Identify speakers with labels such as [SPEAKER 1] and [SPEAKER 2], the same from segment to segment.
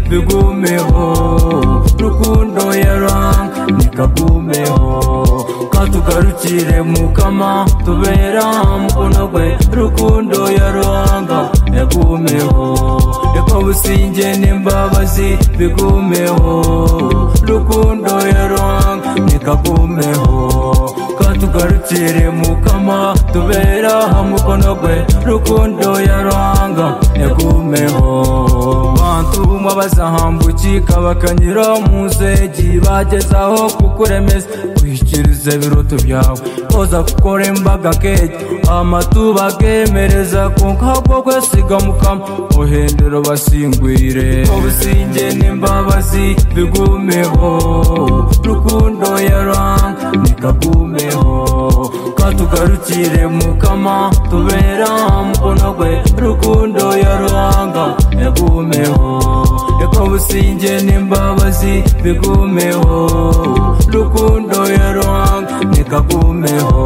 [SPEAKER 1] bigumeho rukundo yaranga nikagumeho katugarukire mukama tubera mukono gwe rukundo yaranga yagumeho eko businge n'imbabazi bigumeho rukundo yaranga nikagumeho katugarukire mukama tubera mukono gwe rukundo yaranga yagumeho bantu mwabazahambukika bakanyura mu nzegi bagezaho kukuremeza kwikiriza ibiroto byawe koza gukora imbaga keke amatuba gemereza kunkabwo kwesiga mukama uhendero basingwire ubusinge n'imbabazi bigumeho rukundo yaranga nikagumeho katugarukire mukama tubera mukono gwe rukundo yaranga yagumeho eko businge n'imbabazi bigumeho rukundo yaranga nikagumeho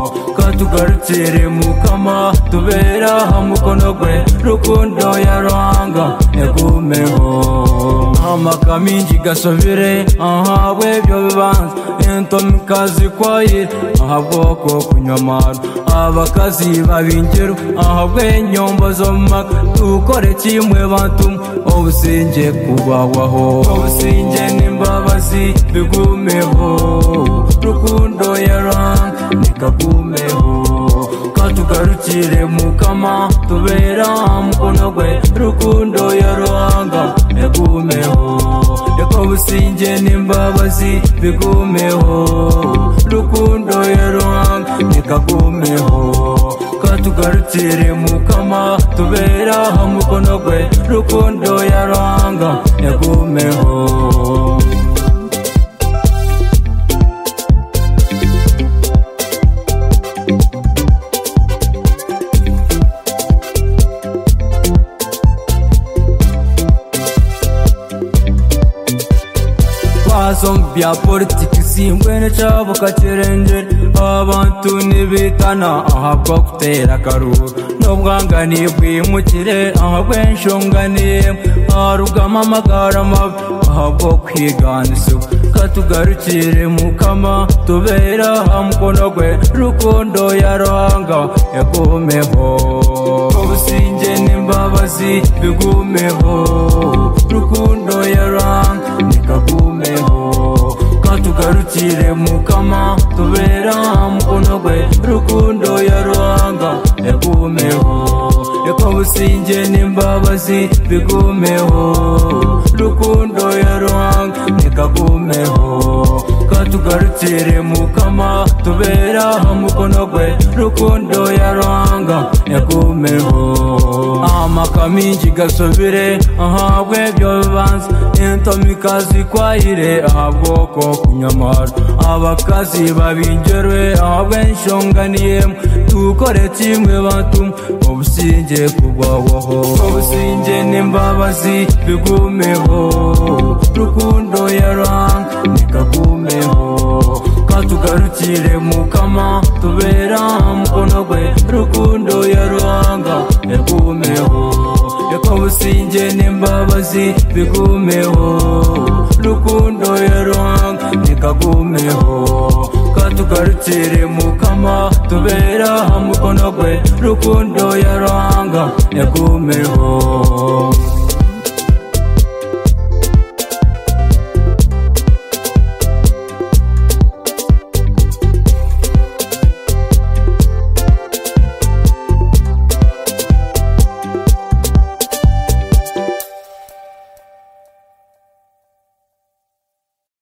[SPEAKER 1] katugarukire mukama tubera mukono gwe rukundo yaranga yagumeho amaka mingi gasovire ahabwe byo bibanza entomikazi kwayire ahabwoko kunyamara abakazi babingiro ahabwe nyombo zo maka tukore kimwe bantu obusinge kubahwaho obusinge n'imbabazi bigumeho rukundo yaranga nikagumeho katugarukire mukama tubera mukono gwe rukundo yaranga yagumeho eko businge n'imbabazi bigumeho rukundo yaranga nikagumeho katugarukire mukama tubera mukono gwe rukundo yaranga yagumeho bya politiki simbwene cyabo kacerengere abantu nibitana ahabwa kutera akaruru n'ubwangani bwimukire ahabwa inshunganiye arugama amagara mabi ahabwa kwigana isuku katugarukire mukama tubera mukono gwe rukundo yaranga yagumeho ubusinge n'imbabazi bigumeho rukundo yaranga nikagumeho katugarukire mukama tubera mukono gwe rukundo yaranga yagumeho eko businge n'imbabazi bigumeho rukundo yaranga nikagumeho katugarukire mukama tubera mukono gwe rukundo yaranga yagumeho amaka mingi gasovire ahabwe byo bibanza entomikazi kwayire ahabwoko kunyamara abakazi babingerwe ahabwe inshunganiye tukore kimwe bantu obusinge kubahwaho obusinge n'imbabazi bigumeho rukundo yaranga nikagumeho katugarukire mukama tubera mukono gwe rukundo yaranga yagumeho eko businge n'imbabazi bigumeho rukundo yaranga nikagumeho katugarukire mukama tubera mukono gwe rukundo yaranga yagumeho